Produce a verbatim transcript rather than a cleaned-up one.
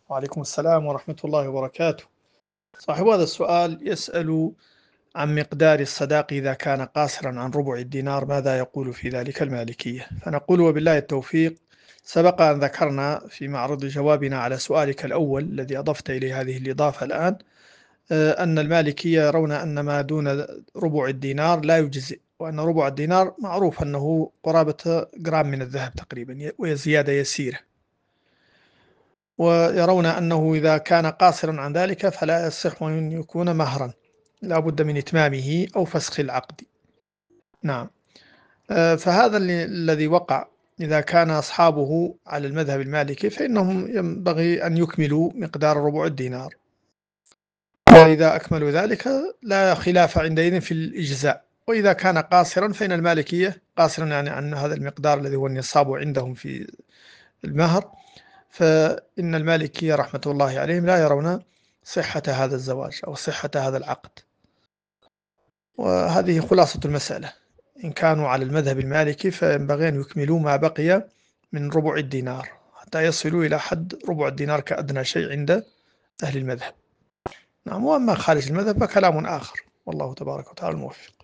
وعليكم السلام ورحمة الله وبركاته. صاحب هذا السؤال يسأل عن مقدار الصداق إذا كان قاصرا عن ربع الدينار، ماذا يقول في ذلك المالكية؟ فنقول وبالله التوفيق. سبق أن ذكرنا في معرض جوابنا على سؤالك الأول الذي أضفت إليه هذه الإضافة الآن، آه، أن المالكية يرون أن ما دون ربع الدينار لا يجزئ، وأن ربع الدينار معروف أنه قرابة جرام من الذهب تقريبا وهي زيادة يسيرة، ويرون أنه إذا كان قاصرا عن ذلك فلا يصح أن يكون مهرا، لا بد من إتمامه أو فسخ العقد. نعم. آه، فهذا اللي- الذي وقع. إذا كان أصحابه على المذهب المالكي فإنهم ينبغي أن يكملوا مقدار ربع الدينار، وإذا أكملوا ذلك لا خلاف عندئذ في الإجزاء. وإذا كان قاصرا فإن المالكية قاصرا يعني عن هذا المقدار الذي هو النصاب عندهم في المهر، فإن المالكية رحمة الله عليهم لا يرون صحة هذا الزواج أو صحة هذا العقد. وهذه خلاصة المسألة. إن كانوا على المذهب المالكي فينبغي أن يكملوا ما بقي من ربع الدينار حتى يصلوا إلى حد ربع الدينار كأدنى شيء عند أهل المذهب. نعم. وأما خارج المذهب فكلام آخر، والله تبارك وتعالى الموفق.